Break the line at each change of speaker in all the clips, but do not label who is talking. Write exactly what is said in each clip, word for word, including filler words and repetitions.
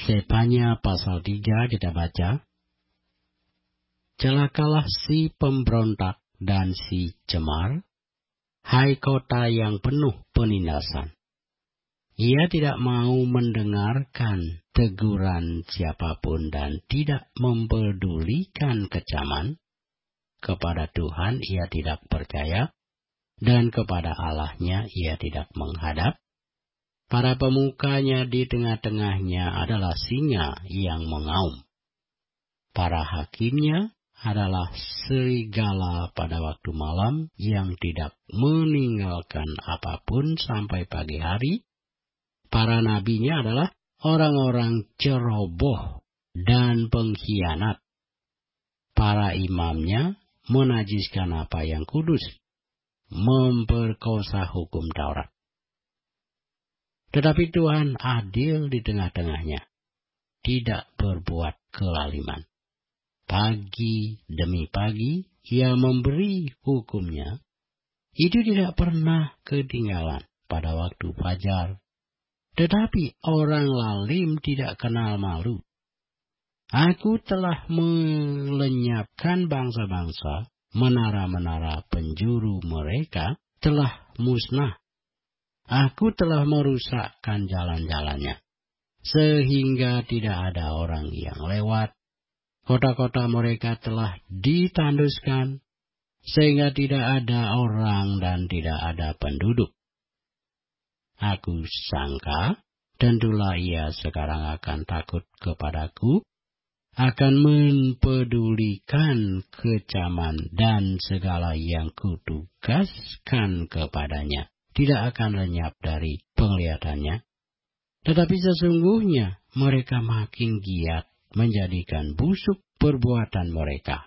Sefanya pasal tiga kita baca. Celakalah si pemberontak dan si cemar, hai kota yang penuh penindasan. Ia tidak mau mendengarkan teguran siapapun dan tidak mempedulikan kecaman. Kepada Tuhan ia tidak percaya, dan kepada Allahnya ia tidak menghadap. Para pemukanya di tengah-tengahnya adalah singa yang mengaum. Para hakimnya adalah serigala pada waktu malam yang tidak meninggalkan apapun sampai pagi hari. Para nabinya adalah orang-orang ceroboh dan pengkhianat. Para imamnya menajiskan apa yang kudus, memperkosa hukum Taurat. Tetapi Tuhan adil di tengah-tengahnya, tidak berbuat kelaliman. Pagi demi pagi ia memberi hukumnya. Itu tidak pernah ketinggalan pada waktu fajar. Tetapi orang lalim tidak kenal malu. Aku telah melenyapkan bangsa-bangsa, menara-menara penjuru mereka telah musnah. Aku telah merusakkan jalan-jalannya, sehingga tidak ada orang yang lewat. Kota-kota mereka telah ditanduskan, sehingga tidak ada orang dan tidak ada penduduk. Aku sangka, tentulah ia sekarang akan takut kepadaku, akan mempedulikan kecaman dan segala yang kutugaskan kepadanya, tidak akan lenyap dari penglihatannya. Tetapi sesungguhnya mereka makin giat menjadikan busuk perbuatan mereka.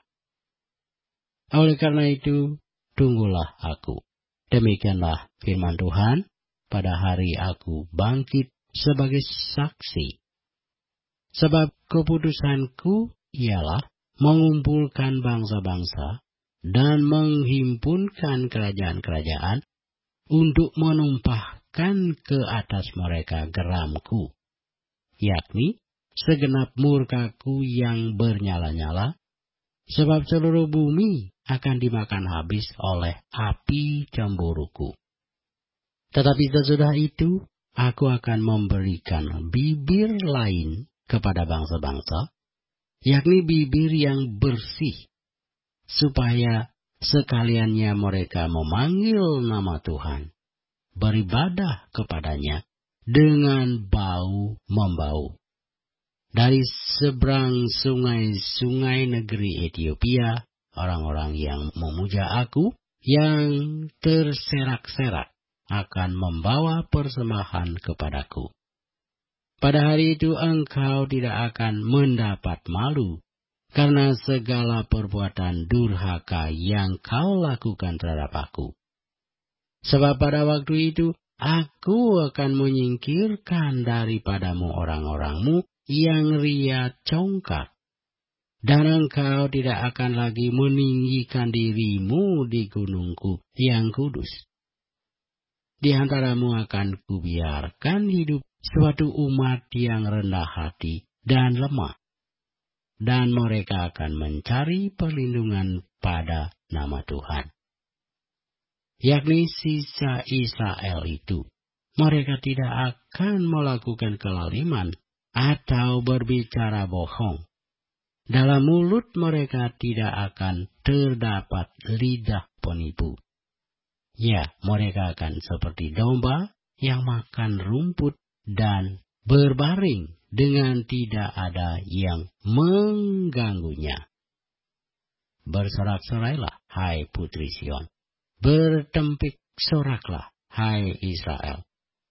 Oleh karena itu, tunggulah aku. Demikianlah firman Tuhan. Pada hari aku bangkit sebagai saksi. Sebab keputusanku ialah mengumpulkan bangsa-bangsa dan menghimpunkan kerajaan-kerajaan untuk menumpahkan ke atas mereka geramku, yakni segenap murkaku yang bernyala-nyala, sebab seluruh bumi akan dimakan habis oleh api cemburuku. Tetapi sesudah itu, aku akan memberikan bibir lain kepada bangsa-bangsa, yakni bibir yang bersih, supaya sekaliannya mereka memanggil nama Tuhan, beribadah kepadanya dengan bau-membau. Dari seberang sungai-sungai negeri Ethiopia, orang-orang yang memuja aku, yang terserak-serak, akan membawa persembahan kepadaku. Pada hari itu engkau tidak akan mendapat malu, karena segala perbuatan durhaka yang kau lakukan terhadap aku. Sebab pada waktu itu, aku akan menyingkirkan daripadamu orang-orangmu yang ria congkak, dan engkau tidak akan lagi meninggikan dirimu di gunungku yang kudus. Di antaramu akan kubiarkan hidup suatu umat yang rendah hati dan lemah, dan mereka akan mencari perlindungan pada nama Tuhan. Yakni sisa Israel itu, mereka tidak akan melakukan kelaliman atau berbicara bohong. Dalam mulut mereka tidak akan terdapat lidah penipu. Ya, mereka akan seperti domba yang makan rumput dan berbaring dengan tidak ada yang mengganggunya. Bersorak-sorailah, hai putri Sion. Bertempik soraklah, hai Israel.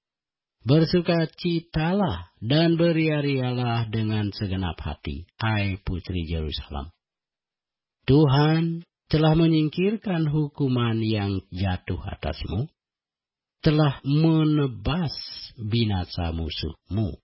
Bersukacitalah dan beria-rialah dengan segenap hati, hai putri Yerusalem. Tuhan telah menyingkirkan hukuman yang jatuh atasmu, telah menebas binasa musuhmu.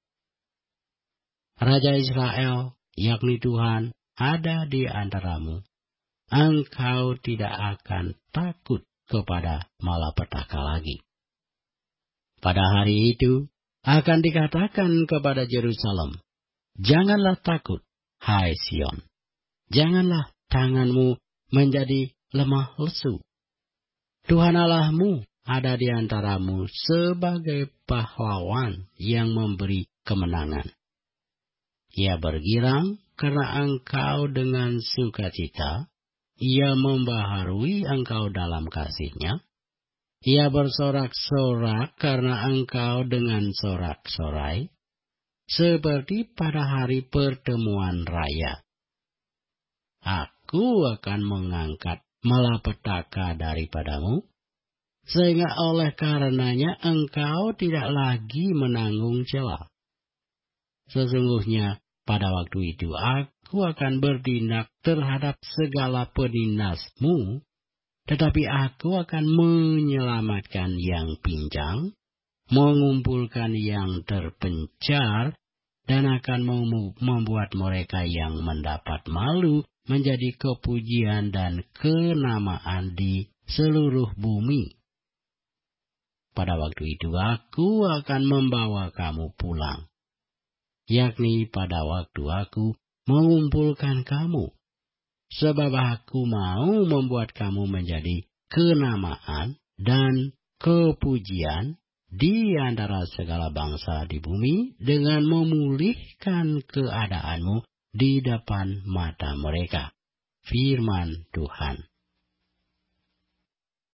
Raja Israel, yakni Tuhan, ada di antaramu. Engkau tidak akan takut kepada malapetaka lagi. Pada hari itu akan dikatakan kepada Yerusalem, Janganlah takut, hai Sion. Janganlah tanganmu menjadi lemah lesu. Tuhan Allahmu ada di antaramu sebagai pahlawan yang memberi kemenangan. Ia bergirang karena engkau dengan sukacita. Ia membaharui engkau dalam kasih-Nya. Ia bersorak-sorak karena engkau dengan sorak-sorai, seperti pada hari pertemuan raya. Aku akan mengangkat malapetaka daripadamu, sehingga oleh karenanya engkau tidak lagi menanggung celah. Sesungguhnya pada waktu itu aku akan bertindak terhadap segala peninasmu, tetapi aku akan menyelamatkan yang pincang, mengumpulkan yang terpencar, dan akan membuat mereka yang mendapat malu menjadi kepujian dan kenamaan di seluruh bumi. Pada waktu itu aku akan membawa kamu pulang, yakni pada waktu aku mengumpulkan kamu, sebab aku mau membuat kamu menjadi kenamaan dan kepujian di antara segala bangsa di bumi, dengan memulihkan keadaanmu di depan mata mereka. Firman Tuhan.